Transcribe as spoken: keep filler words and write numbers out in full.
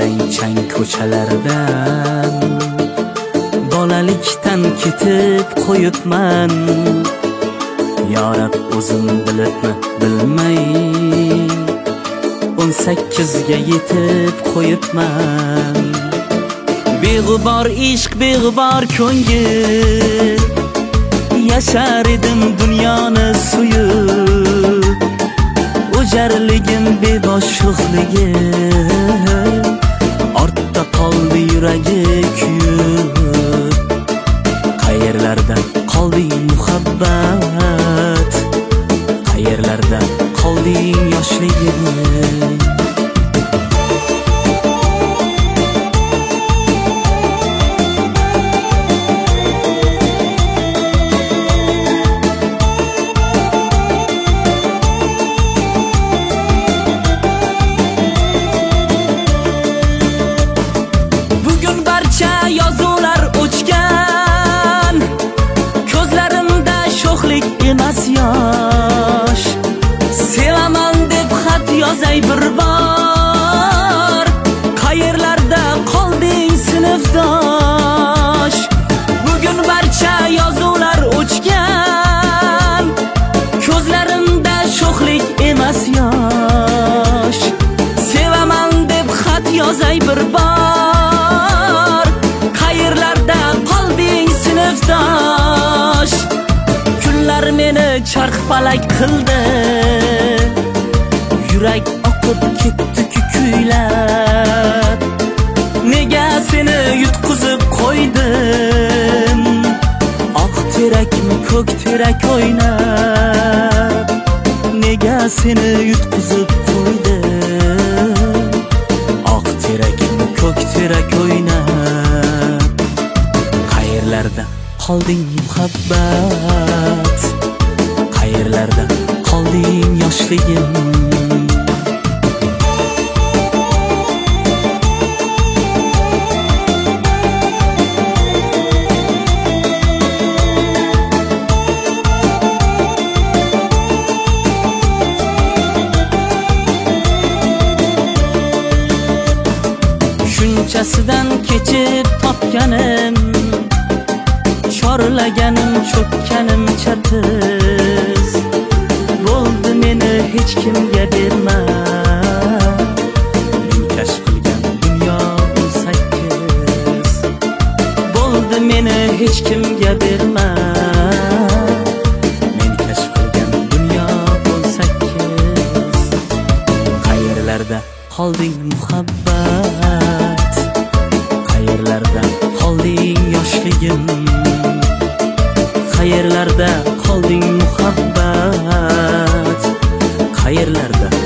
arang chang ko'chalardan bolalikdan ketib qo'yibman. Ya Rab, o'zim bilibmi bilmay o'n sakkizga yetib qo'yibman. Beg'ubor ishq, beg'ubor ko'ngil, yashar edim dunyoni suyib. O'jarligim bebosh sho'xligim, ortda qoldi yuragi kuyib. Qayerlarda qolding muhabbat, qayerlarda qolding yoshligim. Yozuvlar o'chgan, ko'zlarimda sho'xlik emas yosh. Sevaman deb xat yozay bir bor, qayerlarda qolding sinfdosh. Bugun barcha yozuvlar o'chgan, ko'zlarimda sho'xlik emas yosh. Sevaman deb xat yozay bir bor, qayerlarda qolding sinfdosh. Kunlar meni charxpalak qildi, yurak oqib ketdi kuylab. Nega seni yutqizib qo'ydim, oq terakmi ko'k terak o'ynab. Nega seni yutqizib qo'ydim, oq terakmi ko'k terak o'ynab. Qayerlarda qolding muhabbat, qayerlarda qolding yoshligim. Shunchasidan kechib topganim, chorlaganim, cho'kkanim chatiz. Bo'ldi meni hech kimga berma, men kashf qilgan dunyo o'n sakkiz. Bo'ldi meni hech kimga berma, men kashf qilgan dunyo o'n sakkiz. Qayerlarda qolding muhabbat, qayerlarda qolding yoshligim. Qayerlarda qolding muhabbat, qayerlarda